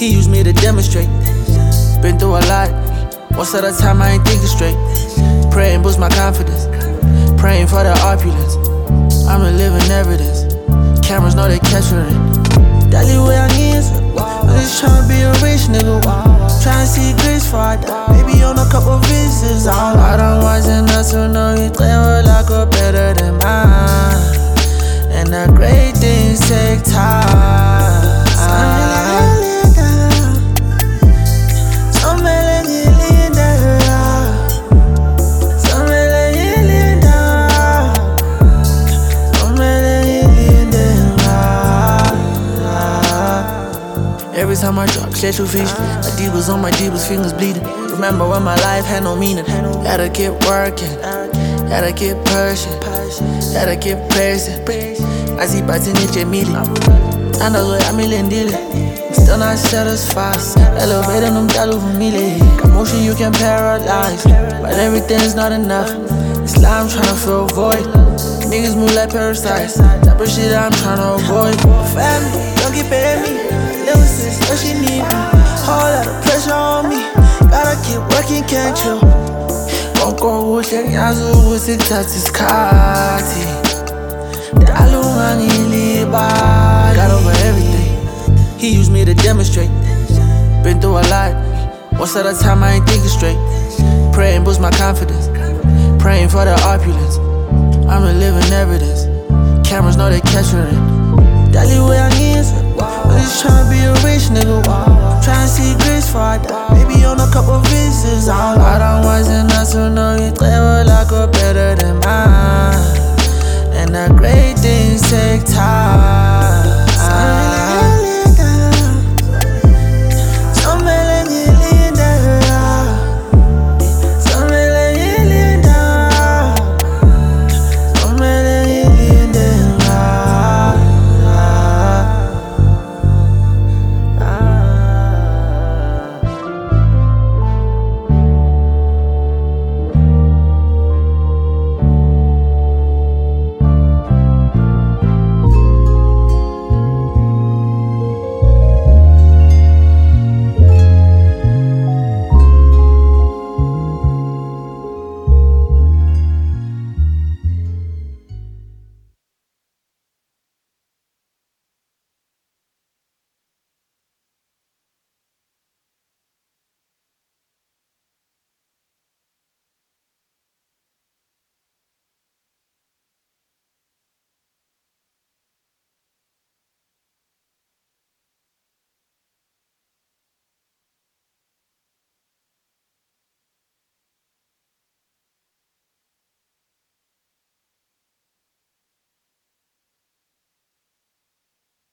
He used me to demonstrate. Been through a lot. Most of the time I ain't thinking straight. Praying boosts my confidence. Praying for the opulence. I'm reliving evidence. Cameras know they capture it. Dali way I need it. I'm just tryna be a rich nigga. Tryna see grace for I die. Maybe on a couple visits. I don't watch enough to know you travel like a better than mine. And the great things take time. Every time I drop, set your fish. My divas on my divas, fingers bleeding. Remember when my life had no meaning. Gotta keep working, gotta keep pushing, gotta keep pressing. I see parts in it, million. I know what I'm dealing. Still not satisfied. Elevating them dollars for me. Emotion you can paralyze, but everything's not enough. It's like I'm tryna fill a void. Niggas move like parasites. Type of shit I'm tryna avoid. Family, don't keep paying me. Little sis, but she need me. Whole lot of pressure on me. Gotta keep working, can't you? Won't go with your yazu with the touches kati. Got over everything. He used me to demonstrate. Been through a lot. Most of the time I ain't thinking straight. Praying boosts my confidence. Praying for the opulence. I'm reliving evidence. Cameras know they capture it. Dali way I need it.